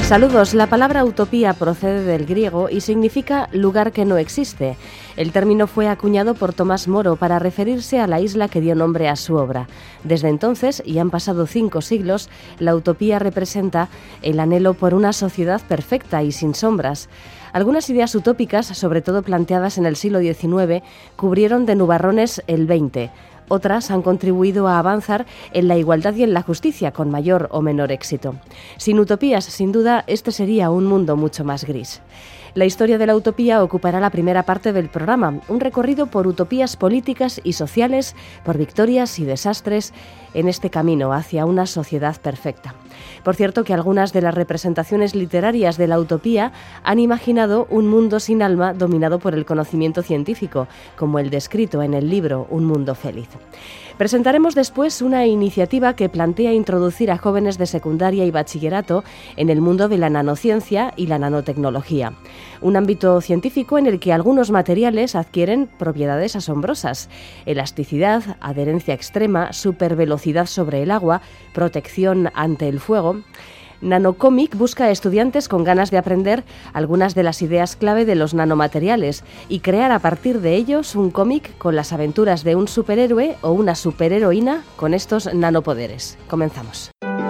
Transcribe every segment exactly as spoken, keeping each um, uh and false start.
Saludos. La palabra utopía procede del griego y significa lugar que no existe. El término fue acuñado por Tomás Moro para referirse a la isla que dio nombre a su obra. Desde entonces, y han pasado cinco siglos, la utopía representa el anhelo por una sociedad perfecta y sin sombras. Algunas ideas utópicas, sobre todo planteadas en el siglo diecinueve, cubrieron de nubarrones el veinte. Otras han contribuido a avanzar en la igualdad y en la justicia, con mayor o menor éxito. Sin utopías, sin duda, este sería un mundo mucho más gris. La historia de la utopía ocupará la primera parte del programa, un recorrido por utopías políticas y sociales, por victorias y desastres en este camino hacia una sociedad perfecta. Por cierto, que algunas de las representaciones literarias de la utopía han imaginado un mundo sin alma dominado por el conocimiento científico, como el descrito en el libro Un mundo feliz. Presentaremos después una iniciativa que plantea introducir a jóvenes de secundaria y bachillerato en el mundo de la nanociencia y la nanotecnología, un ámbito científico en el que algunos materiales adquieren propiedades asombrosas: elasticidad, adherencia extrema, supervelocidad sobre el agua, protección ante el fuego. Nanocomic busca a estudiantes con ganas de aprender algunas de las ideas clave de los nanomateriales y crear a partir de ellos un cómic con las aventuras de un superhéroe o una superheroína con estos nanopoderes. Comenzamos.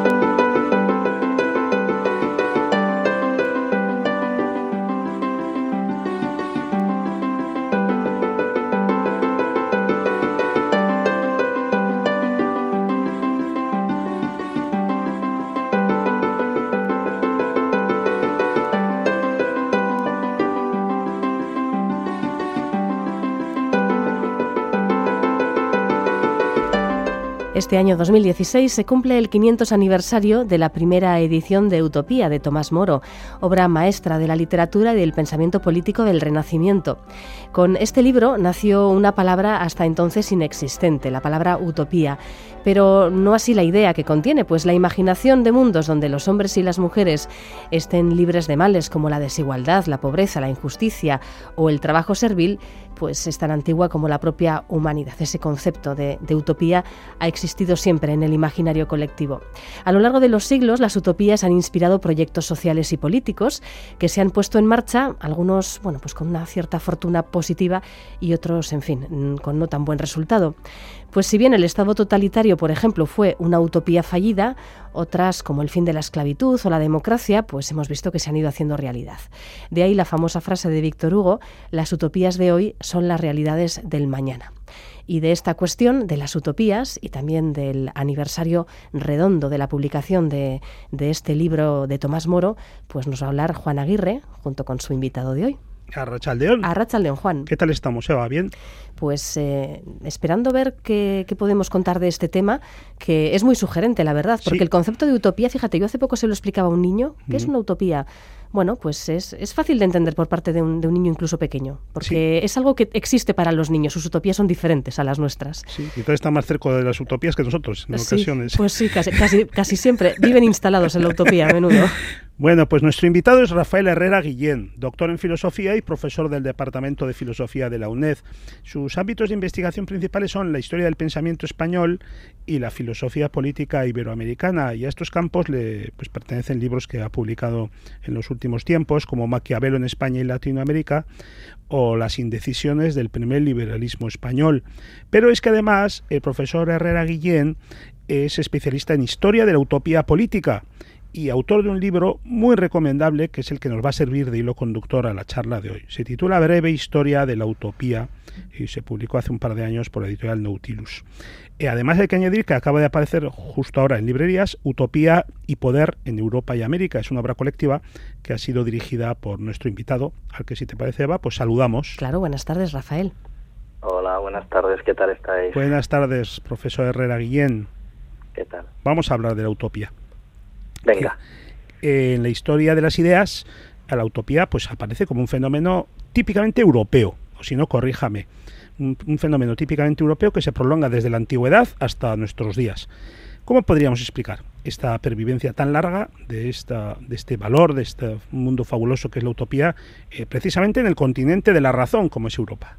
Este año dos mil dieciséis se cumple el quinientos aniversario de la primera edición de Utopía de Tomás Moro, obra maestra de la literatura y del pensamiento político del Renacimiento. Con este libro nació una palabra hasta entonces inexistente, la palabra utopía, pero no así la idea que contiene, pues la imaginación de mundos donde los hombres y las mujeres estén libres de males como la desigualdad, la pobreza, la injusticia o el trabajo servil, pues es tan antigua como la propia humanidad. Ese concepto de, de utopía ha existido siempre en el imaginario colectivo. A lo largo de los siglos, las utopías han inspirado proyectos sociales y políticos que se han puesto en marcha, algunos, bueno, pues con una cierta fortuna positiva y otros, en fin, con no tan buen resultado. Pues si bien el Estado totalitario, por ejemplo, fue una utopía fallida, otras, como el fin de la esclavitud o la democracia, pues hemos visto que se han ido haciendo realidad. De ahí la famosa frase de Víctor Hugo: las utopías de hoy son las realidades del mañana. Y de esta cuestión, de las utopías y también del aniversario redondo de la publicación de, de este libro de Tomás Moro, pues nos va a hablar Juan Aguirre, junto con su invitado de hoy. Arratsaldeon. Arratsaldeon, Juan. ¿Qué tal estamos, Eva? ¿Bien? Pues eh, esperando ver qué, qué podemos contar de este tema, que es muy sugerente, la verdad, porque sí. El concepto de utopía, fíjate, yo hace poco se lo explicaba a un niño, ¿qué mm. es una utopía? Bueno, pues es, es fácil de entender por parte de un, de un niño incluso pequeño, porque sí. Es algo que existe para los niños, sus utopías son diferentes a las nuestras. Sí, y todos están más cerca de las utopías que nosotros, en sí, ocasiones. Pues sí, casi, casi, casi siempre viven instalados en la utopía a menudo. Bueno, pues nuestro invitado es Rafael Herrera Guillén, doctor en Filosofía y profesor del Departamento de Filosofía de la UNED. Sus ámbitos de investigación principales son la historia del pensamiento español y la filosofía política iberoamericana, y a estos campos le pues, pertenecen libros que ha publicado en los últimos tiempos, como Maquiavelo en España y Latinoamérica, o Las indecisiones del primer liberalismo español. Pero es que además el profesor Herrera Guillén es especialista en historia de la utopía política y autor de un libro muy recomendable que es el que nos va a servir de hilo conductor a la charla de hoy. Se titula Breve historia de la utopía y se publicó hace un par de años por la editorial Nautilus. Y además hay que añadir que acaba de aparecer justo ahora en librerías Utopía y Poder en Europa y América. Es una obra colectiva que ha sido dirigida por nuestro invitado, al que, si te parece, Eva, pues saludamos. Claro, buenas tardes, Rafael. Hola, buenas tardes, ¿qué tal estáis? Buenas tardes, profesor Herrera Guillén. ¿Qué tal? Vamos a hablar de la utopía. Venga. Eh, en la historia de las ideas, la utopía pues aparece como un fenómeno típicamente europeo, o si no, corríjame, un, un fenómeno típicamente europeo que se prolonga desde la antigüedad hasta nuestros días. ¿Cómo podríamos explicar esta pervivencia tan larga de, esta, de este valor, de este mundo fabuloso que es la utopía, eh, precisamente en el continente de la razón como es Europa?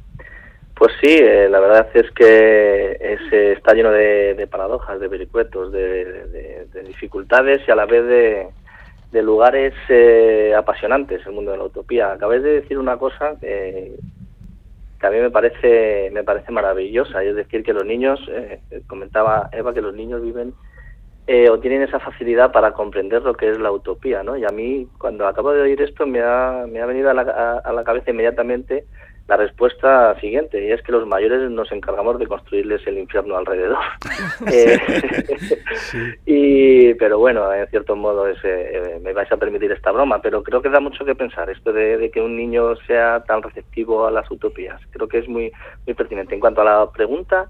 Pues sí, eh, la verdad es que es, eh, está lleno de, de paradojas, de vericuetos, de, de, de dificultades y a la vez de, de lugares eh, apasionantes, el mundo de la utopía. Acabáis de decir una cosa que, que a mí me parece me parece maravillosa, es decir, que los niños, eh, comentaba Eva, que los niños viven eh, o tienen esa facilidad para comprender lo que es la utopía, ¿no? Y a mí, cuando acabo de oír esto, me ha, me ha venido a la, a, a la cabeza inmediatamente la respuesta siguiente, y es que los mayores nos encargamos de construirles el infierno alrededor. eh, sí. y Pero bueno, en cierto modo es, eh, me vais a permitir esta broma, pero creo que da mucho que pensar esto de, de que un niño sea tan receptivo a las utopías. Creo que es muy, muy pertinente. En cuanto a la pregunta,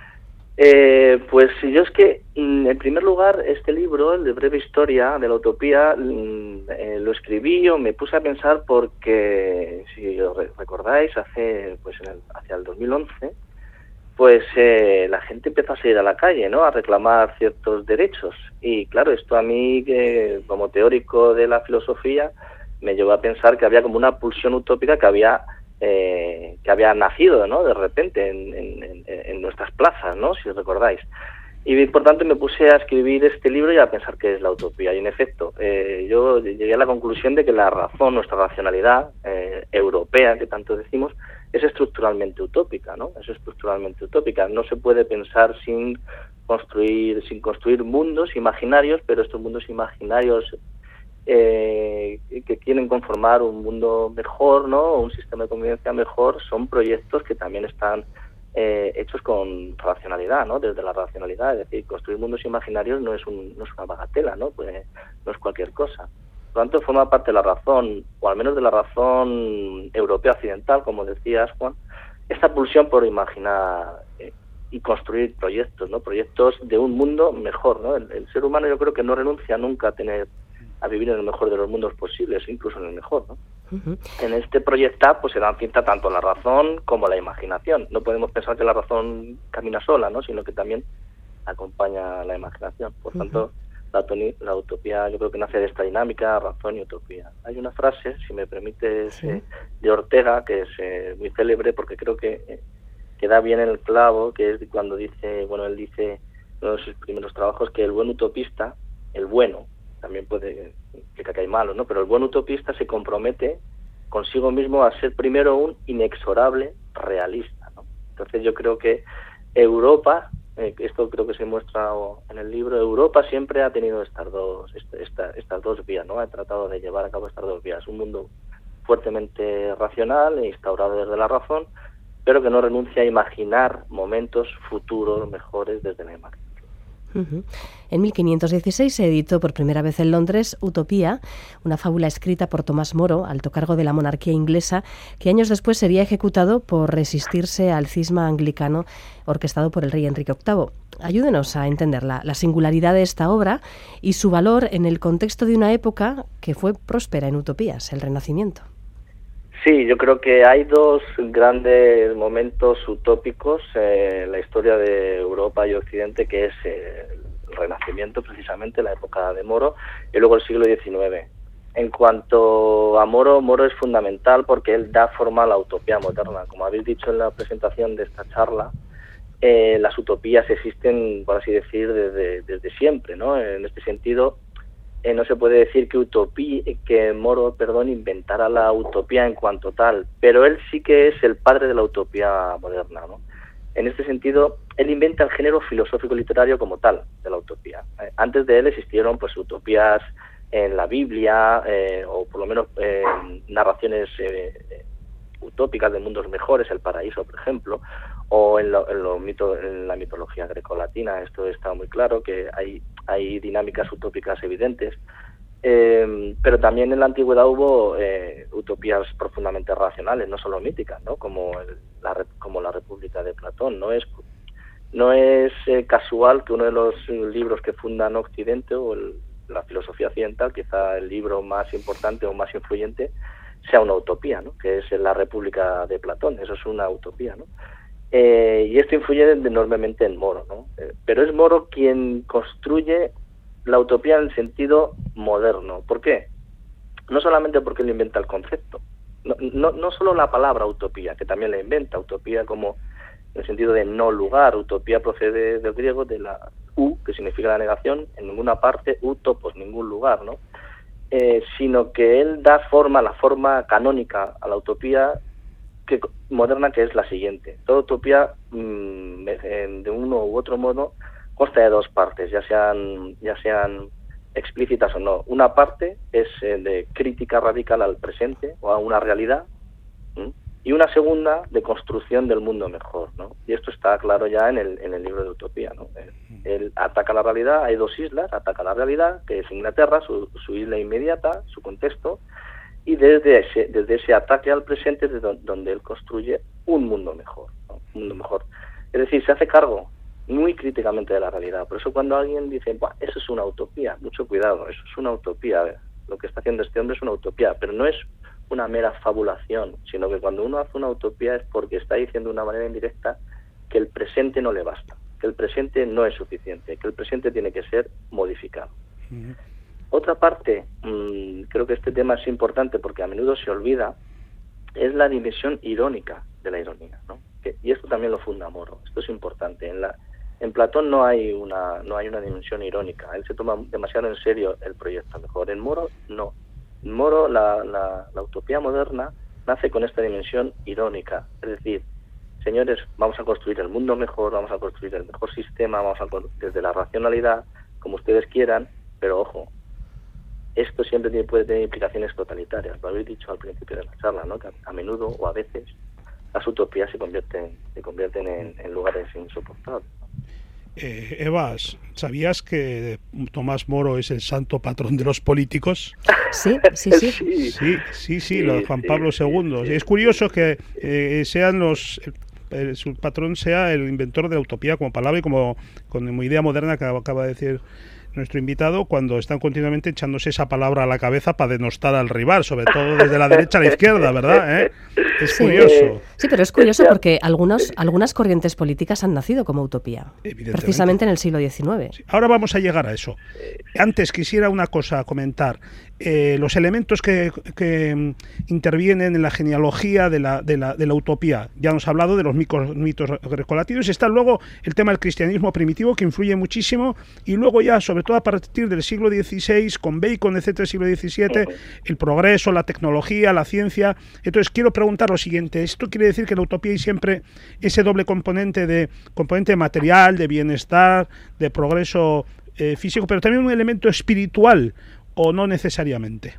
Eh, pues yo es que, en primer lugar, este libro, el de Breve Historia de la Utopía, eh, lo escribí o me puse a pensar porque, si os recordáis, hace pues en el, hacia el dos mil once, pues eh, la gente empezó a salir a la calle, ¿no?, a reclamar ciertos derechos. Y claro, esto a mí, que como teórico de la filosofía, me llevó a pensar que había como una pulsión utópica que había Eh, que había nacido, ¿no?, de repente en, en, en nuestras plazas, ¿no?, si recordáis. Y por tanto me puse a escribir este libro y a pensar qué es la utopía. Y en efecto, eh, yo llegué a la conclusión de que la razón, nuestra racionalidad eh, europea, que tanto decimos, es estructuralmente utópica, ¿no? Es estructuralmente utópica. No se puede pensar sin construir, sin construir mundos imaginarios, pero estos mundos imaginarios Eh, que quieren conformar un mundo mejor, ¿no?, un sistema de convivencia mejor, son proyectos que también están eh, hechos con racionalidad, ¿no?, desde la racionalidad. Es decir, construir mundos imaginarios no es, un, no es una bagatela, ¿no?, pues no es cualquier cosa. Por lo tanto, forma parte de la razón, o al menos de la razón europea occidental, como decías, Juan, esta pulsión por imaginar eh, y construir proyectos, ¿no?, proyectos de un mundo mejor, ¿no? El, el ser humano, yo creo que no renuncia nunca a tener a vivir en el mejor de los mundos posibles, incluso en el mejor, ¿no? Uh-huh. En este proyectar, pues se dan cinta tanto la razón como la imaginación. No podemos pensar que la razón camina sola, ¿no?, sino que también acompaña la imaginación. Por uh-huh. tanto, la, toni- la utopía yo creo que nace de esta dinámica, razón y utopía. Hay una frase, si me permites, sí. eh, de Ortega, que es eh, muy célebre porque creo que, eh, que da bien el clavo, que es cuando dice, bueno, él dice en uno de sus primeros trabajos que el buen utopista, el bueno, también puede implicar que hay malos, ¿no?, pero el buen utopista se compromete consigo mismo a ser primero un inexorable realista, ¿no? Entonces yo creo que Europa, eh, esto creo que se muestra en el libro, Europa siempre ha tenido estas dos, esta, estas dos vías, ¿no?, ha tratado de llevar a cabo estas dos vías, un mundo fuertemente racional e instaurado desde la razón, pero que no renuncia a imaginar momentos futuros mejores desde la imagen. Uh-huh. En mil quinientos dieciséis se editó por primera vez en Londres Utopía, una fábula escrita por Tomás Moro, alto cargo de la monarquía inglesa, que años después sería ejecutado por resistirse al cisma anglicano orquestado por el rey Enrique octavo. Ayúdenos a entender la, la singularidad de esta obra y su valor en el contexto de una época que fue próspera en utopías, el Renacimiento. Sí, yo creo que hay dos grandes momentos utópicos eh, en la historia de Europa y Occidente, que es eh, el Renacimiento, precisamente, la época de Moro, y luego el siglo diecinueve. En cuanto a Moro, Moro es fundamental porque él da forma a la utopía moderna. Como habéis dicho en la presentación de esta charla, eh, las utopías existen, por así decir, desde, desde siempre, ¿no? En este sentido, Eh, no se puede decir que utopía, que Moro, perdón, inventara la utopía en cuanto tal, pero él sí que es el padre de la utopía moderna, ¿no? En este sentido, él inventa el género filosófico literario como tal de la utopía. Eh, antes de él existieron pues utopías en la Biblia, eh, o por lo menos eh, narraciones eh, utópicas de mundos mejores, el paraíso, por ejemplo, o en, lo, en, lo mito, en la mitología grecolatina. Esto está muy claro, que hay, hay dinámicas utópicas evidentes, eh, pero también en la antigüedad hubo eh, utopías profundamente racionales, no solo míticas, ¿no?, como, el, la, como la República de Platón. No es, no es eh, casual que uno de los libros que fundan Occidente, o el, la filosofía occidental, quizá el libro más importante o más influyente, sea una utopía, ¿no?, que es la República de Platón. Eso es una utopía, ¿no? Eh, y esto influye enormemente en Moro, ¿no? Eh, pero es Moro quien construye la utopía en el sentido moderno. ¿Por qué? No solamente porque él inventa el concepto, no, no, no solo la palabra utopía, que también la inventa, utopía como en el sentido de no lugar. Utopía procede del griego, de la u, que significa la negación, en ninguna parte, utopos, ningún lugar, ¿no? eh, sino que él da forma, la forma canónica a la utopía que, moderna, que es la siguiente. Toda utopía, mmm, de uno u otro modo, consta de dos partes, ya sean, ya sean explícitas o no. Una parte es eh, de crítica radical al presente o a una realidad, ¿sí? Y una segunda de construcción del mundo mejor, ¿no? Y esto está claro ya en el, en el libro de Utopía, ¿no? Él, él ataca la realidad, hay dos islas, ataca la realidad, que es Inglaterra, su, su isla inmediata, su contexto, y desde ese, desde ese ataque al presente es de donde, donde él construye un mundo mejor, ¿no? Un mundo mejor. Es decir, se hace cargo muy críticamente de la realidad. Por eso cuando alguien dice, Buah, eso es una utopía, mucho cuidado, eso es una utopía, lo que está haciendo este hombre es una utopía, pero no es una mera fabulación, sino que cuando uno hace una utopía es porque está diciendo de una manera indirecta que el presente no le basta, que el presente no es suficiente, que el presente tiene que ser modificado. Uh-huh. Otra parte, mmm, creo que este tema es importante porque a menudo se olvida, es la dimensión irónica de la ironía, ¿no? Que, y esto también lo funda Moro, esto es importante. En la En Platón no hay una no hay una dimensión irónica, él se toma demasiado en serio el proyecto mejor. En Moro no. En Moro la, la, la utopía moderna nace con esta dimensión irónica, es decir, señores, vamos a construir el mundo mejor, vamos a construir el mejor sistema, vamos a desde la racionalidad, como ustedes quieran, pero ojo, esto siempre tiene, puede tener implicaciones totalitarias, lo habéis dicho al principio de la charla, ¿no? Que a, a menudo o a veces las utopías se convierten se convierten en, en lugares insoportables. Eh, Eva, ¿sabías que Tomás Moro es el santo patrón de los políticos? Sí, sí, sí. Sí, sí, sí, sí, lo de Juan Pablo segundo. Sí, es curioso que eh, sean los... Eh, su patrón sea el inventor de la utopía como palabra y como, como idea moderna que acaba de decir nuestro invitado, cuando están continuamente echándose esa palabra a la cabeza para denostar al rival, sobre todo desde la derecha a la izquierda, ¿verdad? ¿Eh? Es sí, curioso. Sí, pero es curioso porque algunos, algunas corrientes políticas han nacido como utopía, precisamente en el siglo diecinueve. Sí. Ahora vamos a llegar a eso. Antes quisiera una cosa comentar. Eh, los elementos que, que intervienen en la genealogía de la, de, la, de la utopía. Ya nos ha hablado de los mitos, mitos grecolatinos. Está luego el tema del cristianismo primitivo, que influye muchísimo, y luego ya, sobre todo a partir del siglo dieciséis, con Bacon, etcétera, siglo diecisiete, el progreso, la tecnología, la ciencia. Entonces quiero preguntar lo siguiente. ¿Esto quiere decir que la utopía hay siempre ese doble componente de componente material, de bienestar, de progreso eh, físico, pero también un elemento espiritual, o no necesariamente?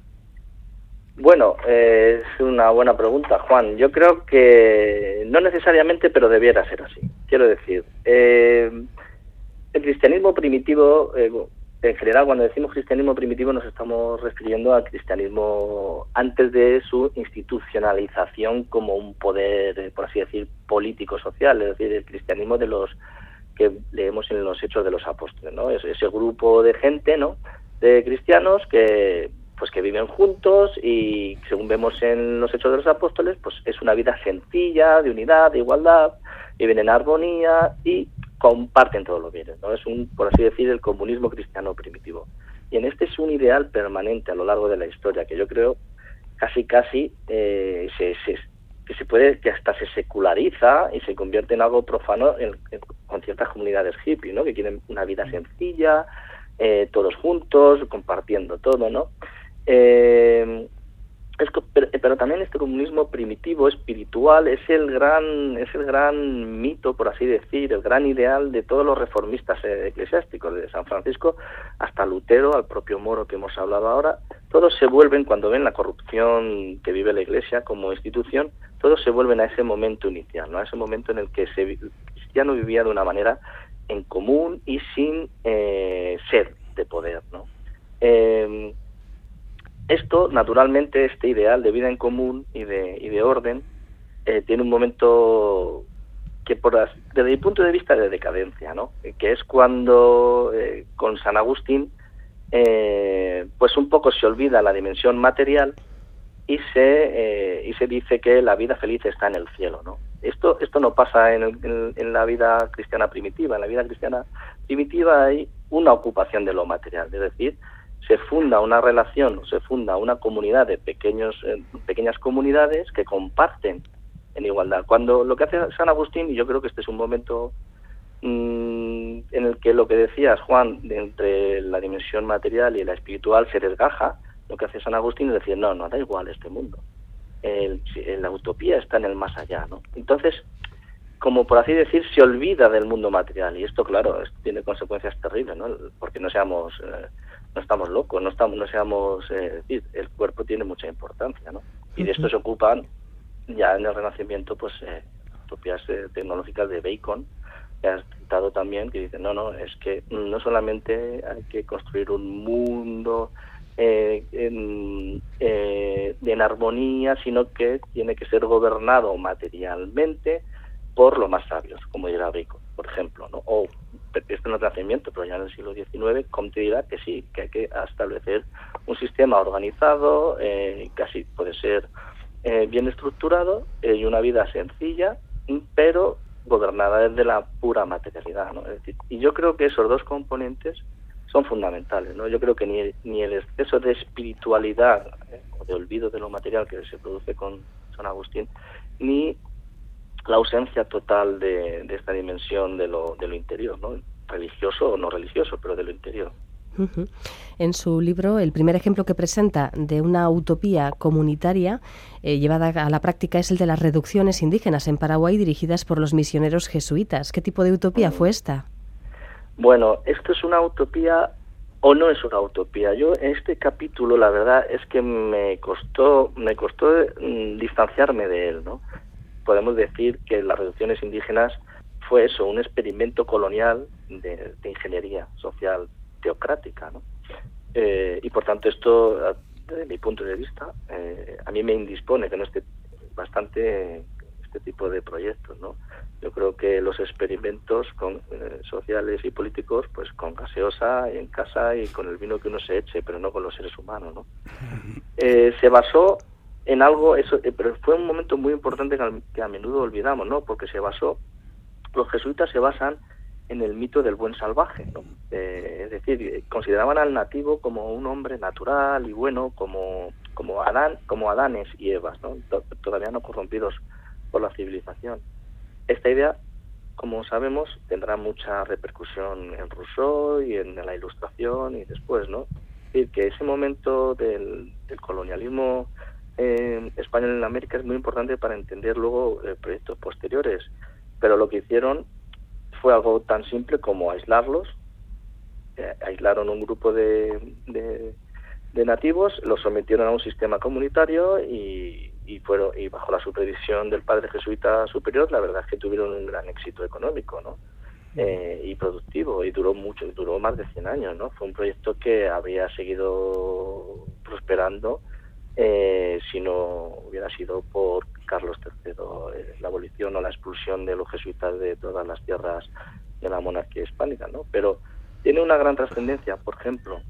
Bueno, eh, es una buena pregunta, Juan. Yo creo que no necesariamente, pero debiera ser así. Quiero decir, eh, el cristianismo primitivo, eh, en general, cuando decimos cristianismo primitivo nos estamos refiriendo al cristianismo antes de su institucionalización como un poder, por así decir, político-social, es decir, el cristianismo de los que leemos en los Hechos de los Apóstoles, ¿no? Es ese grupo de gente, ¿no?, de cristianos que pues que viven juntos y, según vemos en los Hechos de los Apóstoles, pues es una vida sencilla, de unidad, de igualdad, viven en armonía y comparten todos los bienes, ¿no? Es un, por así decir, el comunismo cristiano primitivo. Y en este es un ideal permanente a lo largo de la historia, que yo creo casi casi eh, se, se, que se puede, que hasta se seculariza y se convierte en algo profano en, en, con ciertas comunidades hippie, ¿no?, que quieren una vida sencilla, Eh, todos juntos, compartiendo todo, ¿no? Eh, es, pero, pero también este comunismo primitivo, espiritual, es el gran es el gran mito, por así decir, el gran ideal de todos los reformistas eh, eclesiásticos, desde San Francisco hasta Lutero, al propio Moro que hemos hablado ahora. Todos se vuelven, cuando ven la corrupción que vive la Iglesia como institución, todos se vuelven a ese momento inicial, ¿no?, a ese momento en el que se, el cristiano vivía de una manera en común y sin eh, sed de poder, ¿no? Eh, esto, naturalmente, este ideal de vida en común y de, y de orden, eh, tiene un momento que, por las, desde mi punto de vista, de decadencia, ¿no?, que es cuando, eh, con San Agustín, eh, pues un poco se olvida la dimensión material y se eh, y se dice que la vida feliz está en el cielo, ¿no? Esto esto no pasa en, en, en la vida cristiana primitiva. En la vida cristiana primitiva hay una ocupación de lo material, es decir, se funda una relación, se funda una comunidad de pequeños eh, pequeñas comunidades que comparten en igualdad. Cuando lo que hace San Agustín, y yo creo que este es un momento mmm, en el que lo que decías, Juan, de entre la dimensión material y la espiritual se desgaja, Lo que hace San Agustín es decir, no, no, da igual este mundo. El, la utopía está en el más allá, ¿no? Entonces, como por así decir, se olvida del mundo material, y esto, claro, esto tiene consecuencias terribles, ¿no? Porque no seamos, eh, no estamos locos, no estamos, no seamos, eh, decir, el cuerpo tiene mucha importancia, ¿no? Y de esto se ocupan ya en el Renacimiento, pues, eh, utopías eh, tecnológicas de Bacon, que has citado también, que dicen, no, no, es que no solamente hay que construir un mundo Eh, en, eh, en armonía, sino que tiene que ser gobernado materialmente por los más sabios, como dirá Bacon, por ejemplo, ¿no? O esto en el Renacimiento, pero ya en el siglo diecinueve, Comte dirá que sí, que hay que establecer un sistema organizado, eh, casi puede ser eh, bien estructurado, eh, y una vida sencilla, pero gobernada desde la pura materialidad, ¿no? Es decir, y yo creo que esos dos componentes son fundamentales, ¿no? Yo creo que ni, ni el exceso de espiritualidad eh, o de olvido de lo material que se produce con San Agustín, ni la ausencia total de, de esta dimensión de lo, de lo interior, ¿no? Religioso o no religioso, pero de lo interior. Uh-huh. En su libro, el primer ejemplo que presenta de una utopía comunitaria eh, llevada a la práctica es el de las reducciones indígenas en Paraguay dirigidas por los misioneros jesuitas. ¿Qué tipo de utopía uh-huh. fue esta? Bueno, esto es una utopía o no es una utopía. Yo en este capítulo, la verdad es que me costó, me costó mm, distanciarme de él, ¿no? Podemos decir que las reducciones indígenas fue eso, un experimento colonial de, de ingeniería social teocrática, ¿no? Eh, y por tanto esto, desde mi punto de vista, eh, a mí me indispone que no esté bastante este tipo de proyectos, ¿no? Yo creo que los experimentos con, eh, sociales y políticos, pues con gaseosa, en casa y con el vino que uno se eche, pero no con los seres humanos, ¿no? Eh, se basó en algo, eso, eh, pero fue un momento muy importante que, al, que a menudo olvidamos, ¿no? Porque se basó, los jesuitas se basan en el mito del buen salvaje, ¿no? Eh, es decir, consideraban al nativo como un hombre natural y bueno, como como Adán, como Adanes y Evas, ¿no? Todavía no corrompidos por la civilización. Esta idea, como sabemos, tendrá mucha repercusión en Rousseau y en la Ilustración y después, ¿no? Es decir, que ese momento del, del colonialismo eh, español en América es muy importante para entender luego eh, proyectos posteriores, pero lo que hicieron fue algo tan simple como aislarlos, eh, aislaron un grupo de, de, de nativos, los sometieron a un sistema comunitario y y fueron y bajo la supervisión del padre jesuita superior, la verdad es que tuvieron un gran éxito económico, ¿no? Eh, y productivo, y duró mucho, duró más de cien años, ¿no? Fue un proyecto que habría seguido prosperando eh, si no hubiera sido por Carlos tercero, eh, la abolición o la expulsión de los jesuitas de todas las tierras de la monarquía hispánica, ¿no? Pero tiene una gran trascendencia, por ejemplo,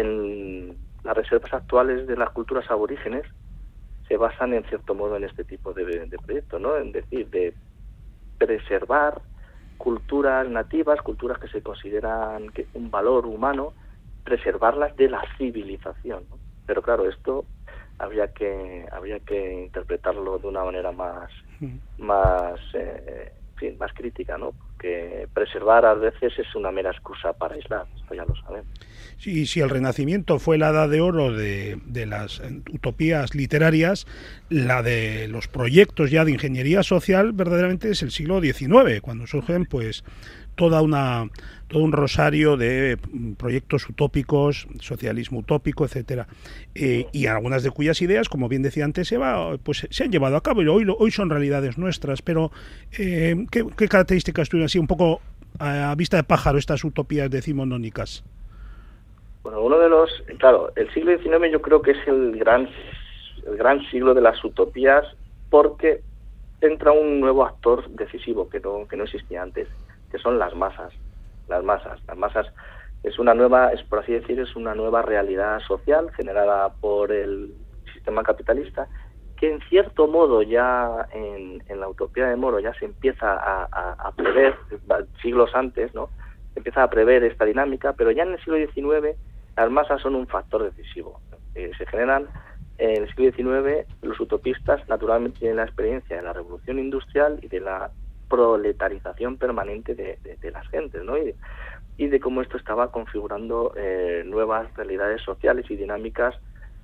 en las reservas actuales de las culturas aborígenes se basan en cierto modo en este tipo de, de proyectos, ¿no? En decir, de preservar culturas nativas, culturas que se consideran que un valor humano, preservarlas de la civilización, ¿no? Pero claro, esto habría que habría que interpretarlo de una manera más más eh, en fin, más crítica, ¿no? Porque preservar a veces es una mera excusa para aislar, esto ya lo sabemos. Sí, si el Renacimiento fue la edad de oro de, de las utopías literarias, la de los proyectos ya de ingeniería social verdaderamente es el siglo diecinueve, cuando surgen pues toda una todo un rosario de proyectos utópicos, socialismo utópico, etcétera, eh, y algunas de cuyas ideas, como bien decía antes Eva, pues se han llevado a cabo y hoy hoy son realidades nuestras. Pero eh, ¿qué, qué características tuvieron así un poco a, a vista de pájaro estas utopías decimonónicas? Bueno, uno de los, claro, el siglo diecinueve yo creo que es el gran el gran siglo de las utopías, porque entra un nuevo actor decisivo que no que no existía antes, que son las masas. Las masas, las masas es una nueva, es por así decir, es una nueva realidad social generada por el sistema capitalista, que en cierto modo ya en, en la utopía de Moro ya se empieza a, a, a prever, siglos antes, ¿no? Se empieza a prever esta dinámica, pero ya en el siglo diecinueve las masas son un factor decisivo. Eh, se generan, en el siglo diecinueve los utopistas naturalmente tienen la experiencia de la revolución industrial y de la proletarización permanente de, de, de las gentes, ¿no? Y, y de cómo esto estaba configurando eh, nuevas realidades sociales y dinámicas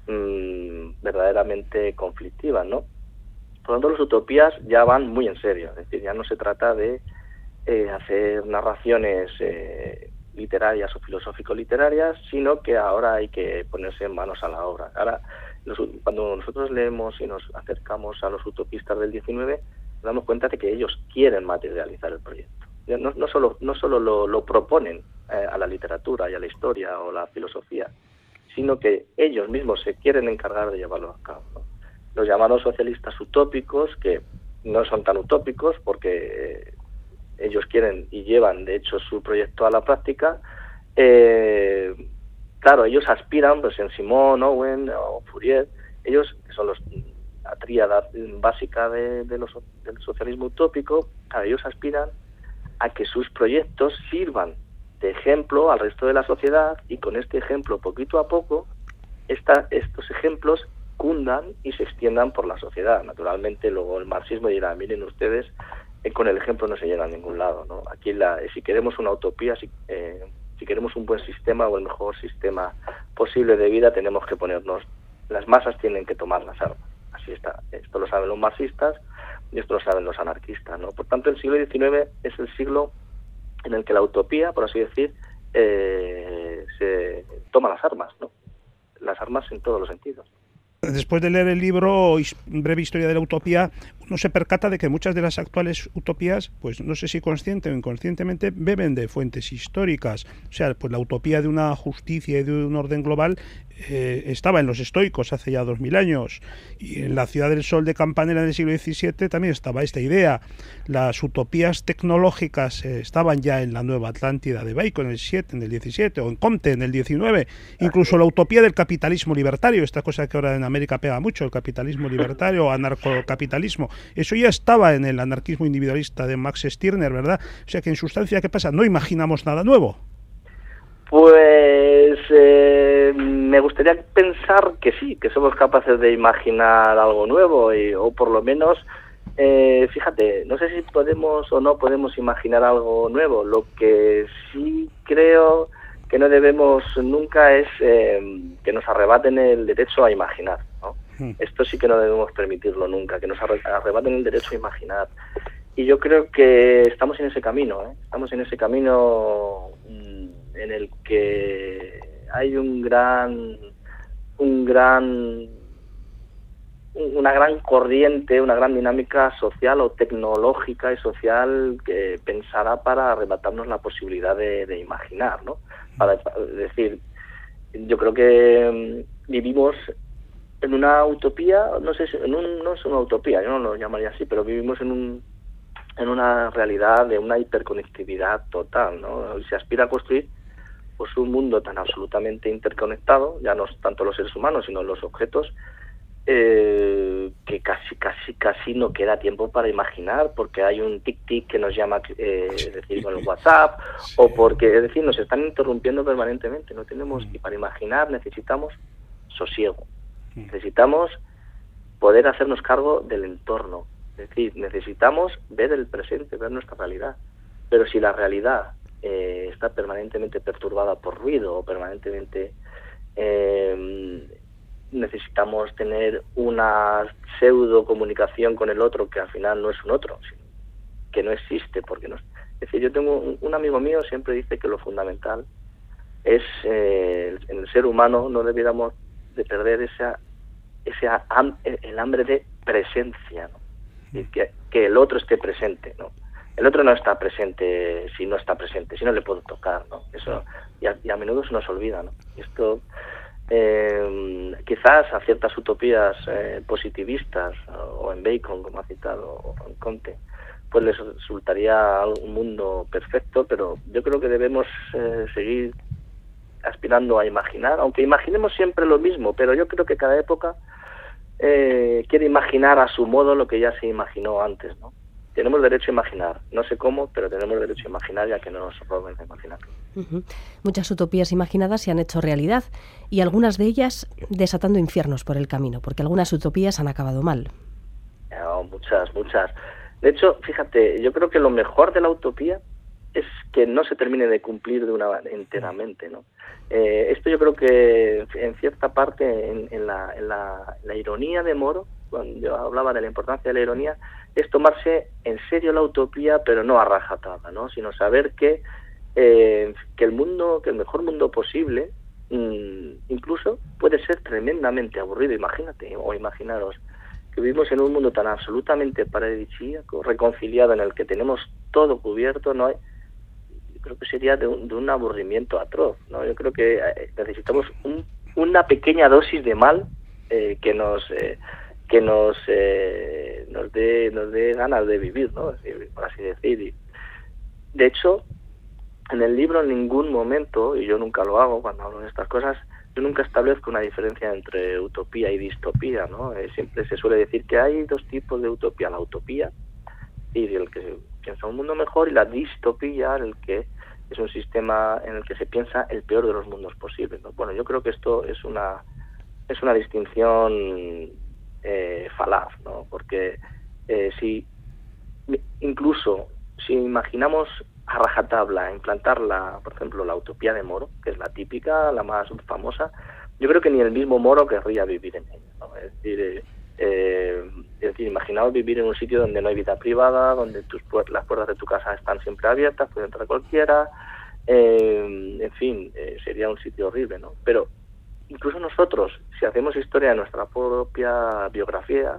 mmm, verdaderamente conflictivas, ¿no? Por lo tanto, las utopías ya van muy en serio, es decir, ya no se trata de eh, hacer narraciones eh, literarias o filosófico-literarias, sino que ahora hay que ponerse manos a la obra. Ahora, los, cuando nosotros leemos y nos acercamos a los utopistas del diecinueve, nos damos cuenta de que ellos quieren materializar el proyecto. No, no solo, no solo lo, lo proponen eh, a la literatura y a la historia o la filosofía, sino que ellos mismos se quieren encargar de llevarlo a cabo, ¿no? Los llamados socialistas utópicos, que no son tan utópicos porque ellos quieren y llevan, de hecho, su proyecto a la práctica. Eh, claro, ellos aspiran, pues en Simón, Owen o Fourier, ellos, que son los, la tríada básica de, de los, del socialismo utópico, claro, ellos aspiran a que sus proyectos sirvan de ejemplo al resto de la sociedad y con este ejemplo, poquito a poco, esta, estos ejemplos cundan y se extiendan por la sociedad. Naturalmente, luego el marxismo dirá, miren ustedes, eh, con el ejemplo no se llega a ningún lado, ¿no? Aquí, la, si queremos una utopía, si, eh, si queremos un buen sistema o el mejor sistema posible de vida, tenemos que ponernos, las masas tienen que tomar las armas. Así está. Esto lo saben los marxistas y esto lo saben los anarquistas, ¿no? Por tanto, el siglo diecinueve es el siglo en el que la utopía, por así decir, eh, se toma las armas, ¿no? Las armas en todos los sentidos. Después de leer el libro Breve Historia de la Utopía, uno se percata de que muchas de las actuales utopías, pues no sé si consciente o inconscientemente, beben de fuentes históricas. O sea, pues la utopía de una justicia y de un orden global eh, estaba en los estoicos hace ya dos mil años. Y en la Ciudad del Sol de Campanella del siglo diecisiete también estaba esta idea. Las utopías tecnológicas eh, estaban ya en la Nueva Atlántida de Bacon en el siete, en el diecisiete, o en Comte en el diecinueve. Incluso la utopía del capitalismo libertario, esta cosa que ahora en América pega mucho, el capitalismo libertario o anarcocapitalismo. Eso ya estaba en el anarquismo individualista de Max Stirner, ¿verdad? O sea que en sustancia, ¿qué pasa? No imaginamos nada nuevo. Pues eh, me gustaría pensar que sí, que somos capaces de imaginar algo nuevo, y, o por lo menos, eh, fíjate, no sé si podemos o no podemos imaginar algo nuevo. Lo que sí creo que no debemos nunca es eh, que nos arrebaten el derecho a imaginar, ¿no? Hmm. Esto sí que no debemos permitirlo nunca, que nos arrebaten el derecho a imaginar. Y yo creo que estamos en ese camino, ¿eh? Estamos en ese camino en el que hay un gran, un gran, una gran corriente, una gran dinámica social o tecnológica y social que pensará para arrebatarnos la posibilidad de, de imaginar, ¿no? Para decir, yo creo que vivimos en una utopía, no sé si, en un, no es una utopía, yo no lo llamaría así, pero vivimos en un en una realidad de una hiperconectividad total, ¿no? Se aspira a construir pues un mundo tan absolutamente interconectado, ya no tanto los seres humanos, sino los objetos, eh, que casi, casi, casi no queda tiempo para imaginar, porque hay un tic-tic que nos llama, eh, es decir, con el WhatsApp, sí. o porque, es decir, nos están interrumpiendo permanentemente, no tenemos, y para imaginar necesitamos sosiego, necesitamos poder hacernos cargo del entorno, es decir, necesitamos ver el presente, ver nuestra realidad, pero si la realidad eh, está permanentemente perturbada por ruido o permanentemente eh, necesitamos tener una pseudo comunicación con el otro que al final no es un otro, que no existe, porque no es... Es decir, yo tengo un, un amigo mío siempre dice que lo fundamental es eh, en el ser humano no debiéramos de perder esa ese ham, el hambre de presencia, ¿no? Y que, que el otro esté presente, ¿no? El otro no está presente si no está presente, si no le puedo tocar, ¿no? Eso y a, y a menudo se nos olvida, ¿no? Esto eh, quizás a ciertas utopías eh, positivistas o en Bacon, como ha citado, o en Comte, pues les resultaría un mundo perfecto, pero yo creo que debemos eh, seguir aspirando a imaginar, aunque imaginemos siempre lo mismo, pero yo creo que cada época eh, quiere imaginar a su modo lo que ya se imaginó antes, ¿no? Tenemos derecho a imaginar, no sé cómo, pero tenemos derecho a imaginar, ya que no nos roben de imaginar. Uh-huh. Muchas utopías imaginadas se han hecho realidad y algunas de ellas desatando infiernos por el camino, porque algunas utopías han acabado mal. No, muchas, muchas. De hecho, fíjate, yo creo que lo mejor de la utopía es que no se termine de cumplir de una enteramente, ¿no? Eh, esto yo creo que en cierta parte, en, en, la, en, la, en la ironía de Moro, cuando yo hablaba de la importancia de la ironía, es tomarse en serio la utopía, pero no a rajatabla, ¿no? Sino saber que, eh, que el mundo, que el mejor mundo posible, mmm, incluso puede ser tremendamente aburrido. Imagínate, o imaginaros, que vivimos en un mundo tan absolutamente paradisíaco, reconciliado, en el que tenemos todo cubierto, no hay, yo creo que sería de un, de un aburrimiento atroz, ¿no? Yo creo que necesitamos un, una pequeña dosis de mal eh, que nos eh, que nos eh, nos dé nos dé ganas de vivir, ¿no? Por así decir. Y, de hecho, en el libro en ningún momento, y yo nunca lo hago cuando hablo de estas cosas, yo nunca establezco una diferencia entre utopía y distopía, ¿no? Eh, siempre se suele decir que hay dos tipos de utopía: la utopía, y el que se piensa un mundo mejor, y la distopía, el que es un sistema en el que se piensa el peor de los mundos posibles, ¿no? Bueno, yo creo que esto es una es una distinción eh, falaz, ¿no? Porque eh, si incluso si imaginamos a rajatabla implantarla, por ejemplo, la utopía de Moro, que es la típica, la más famosa, yo creo que ni el mismo Moro querría vivir en ella, ¿no? Es decir, eh, eh, es decir, imaginaos vivir en un sitio donde no hay vida privada, donde tus pu- las puertas de tu casa están siempre abiertas, puede entrar cualquiera, eh, en fin, eh, sería un sitio horrible, ¿no? Pero incluso nosotros, si hacemos historia de nuestra propia biografía,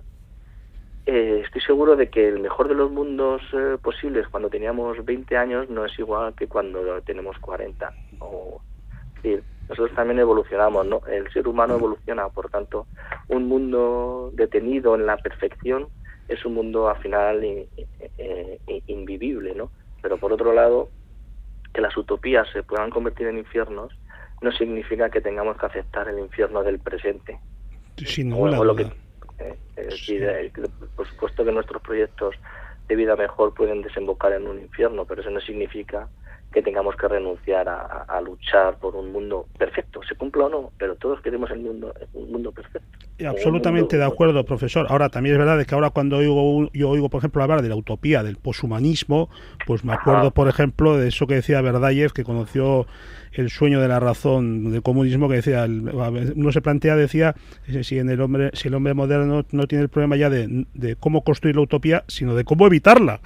Eh, estoy seguro de que el mejor de los mundos eh, posibles cuando teníamos veinte años no es igual que cuando tenemos cuarenta. O, es decir, nosotros también evolucionamos, ¿no? El ser humano evoluciona, por tanto, un mundo detenido en la perfección es un mundo al final in, in, in, invivible, ¿no? Pero por otro lado, que las utopías se puedan convertir en infiernos no significa que tengamos que aceptar el infierno del presente. Sin ninguna o, o lo duda. que, Eh, es decir, eh, por supuesto que nuestros proyectos de vida mejor pueden desembocar en un infierno, pero eso no significa que tengamos que renunciar a, a, a luchar por un mundo perfecto, se cumpla o no, pero todos queremos el mundo, un mundo perfecto. Absolutamente mundo, de acuerdo, profesor. Ahora, también es verdad que ahora cuando oigo, yo oigo, por ejemplo, hablar de la utopía, del poshumanismo, pues me acuerdo, por ejemplo, de eso que decía Verdayev, que conoció el sueño de la razón del comunismo, que decía, uno se plantea, decía, si en el hombre, si el hombre moderno no tiene el problema ya de, de cómo construir la utopía, sino de cómo evitarla.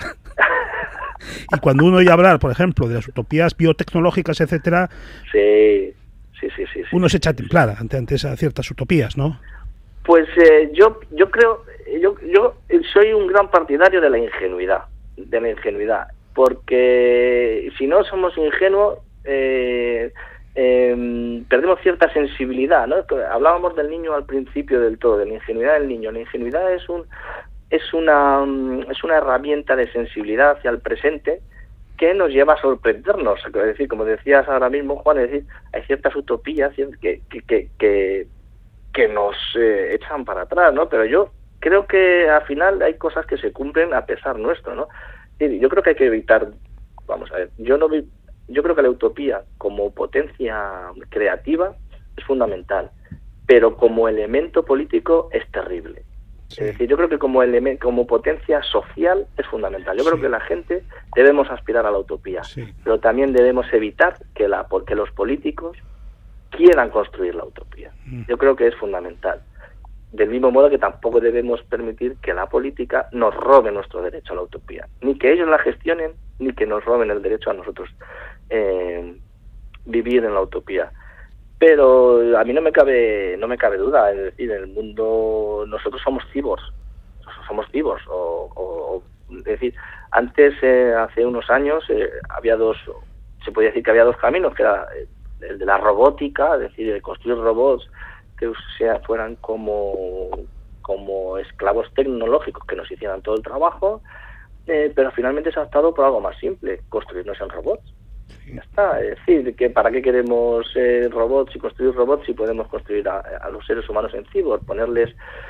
Y cuando uno oye hablar, por ejemplo, de las utopías biotecnológicas, etcétera, sí, sí, sí, sí, uno sí, se echa a sí, templar ante, ante esas ciertas utopías, ¿no? Pues eh, yo yo creo, yo yo soy un gran partidario de la ingenuidad, de la ingenuidad, porque si no somos ingenuos, eh, eh, perdemos cierta sensibilidad, ¿no? Hablábamos del niño al principio del todo, de la ingenuidad del niño. La ingenuidad es un es una es una herramienta de sensibilidad hacia el presente que nos lleva a sorprendernos. Es decir, como decías ahora mismo, Juan, es decir, hay ciertas utopías que que que, que que nos eh, echan para atrás, ¿no? Pero yo creo que al final hay cosas que se cumplen a pesar nuestro, ¿no? Y yo creo que hay que evitar, vamos a ver, yo no vi, yo creo que la utopía como potencia creativa es fundamental, pero como elemento político es terrible. Sí. Es decir, yo creo que como elemento, como potencia social es fundamental. Yo sí. creo que la gente debemos aspirar a la utopía, sí. pero también debemos evitar que la porque los políticos quieran construir la utopía. Yo creo que es fundamental. Del mismo modo que tampoco debemos permitir que la política nos robe nuestro derecho a la utopía. Ni que ellos la gestionen, ni que nos roben el derecho a nosotros eh, vivir en la utopía. Pero a mí no me cabe no me cabe duda. Es decir, en el mundo nosotros somos cyborgs. Somos cyborgs. O, o, es decir, antes, eh, hace unos años, eh, había dos, se podía decir que había dos caminos, que era el de la robótica, es decir, de construir robots que sea, fueran como, como esclavos tecnológicos que nos hicieran todo el trabajo, eh, pero finalmente se ha optado por algo más simple, construirnos en robots. Sí. Ya está, es decir, que ¿para qué queremos eh, robots y construir robots si podemos construir a, a los seres humanos en cyborg, ponerles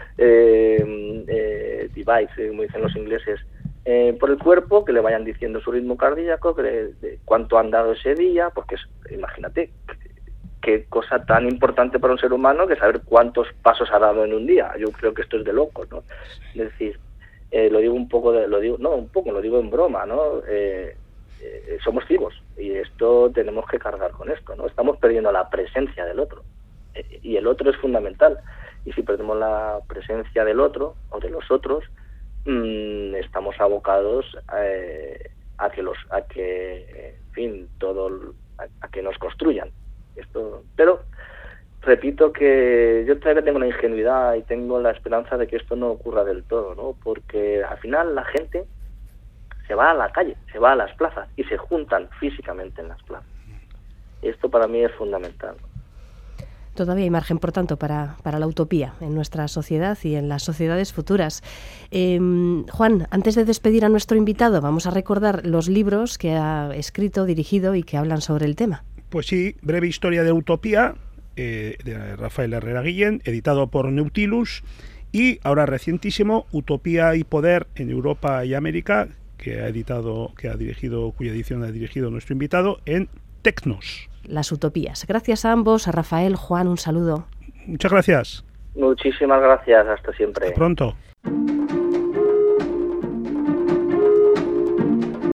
eh, eh, device, como dicen los ingleses, Eh, por el cuerpo, que le vayan diciendo su ritmo cardíaco, que le, de cuánto han dado ese día, porque es, imagínate, qué cosa tan importante para un ser humano que saber cuántos pasos ha dado en un día. Yo creo que esto es de locos, ¿no? Es decir, eh, lo digo un poco, de, lo digo, no, un poco, lo digo en broma, ¿no? Eh, eh, somos ciegos y esto tenemos que cargar con esto, ¿no? Estamos perdiendo la presencia del otro eh, y el otro es fundamental, y si perdemos la presencia del otro o de los otros, mmm, estamos abocados eh, a que los a que en fin todo a, a que nos construyan esto. Pero repito que yo todavía tengo la ingenuidad y tengo la esperanza de que esto no ocurra del todo, ¿no? Porque al final la gente se va a la calle, se va a las plazas y se juntan físicamente en las plazas. Esto para mí es fundamental. Todavía hay margen, por tanto, para, para la utopía en nuestra sociedad y en las sociedades futuras. Eh, Juan, antes de despedir a nuestro invitado, vamos a recordar los libros que ha escrito, dirigido y que hablan sobre el tema. Pues sí, Breve historia de utopía, eh, de Rafael Herrera Guillén, editado por Nautilus, y ahora recientísimo, Utopía y poder en Europa y América, que ha editado, que ha dirigido, cuya edición ha dirigido nuestro invitado, en Tecnos. Las utopías. Gracias a ambos, a Rafael, Juan, un saludo. Muchas gracias. Muchísimas gracias, hasta siempre. Hasta pronto.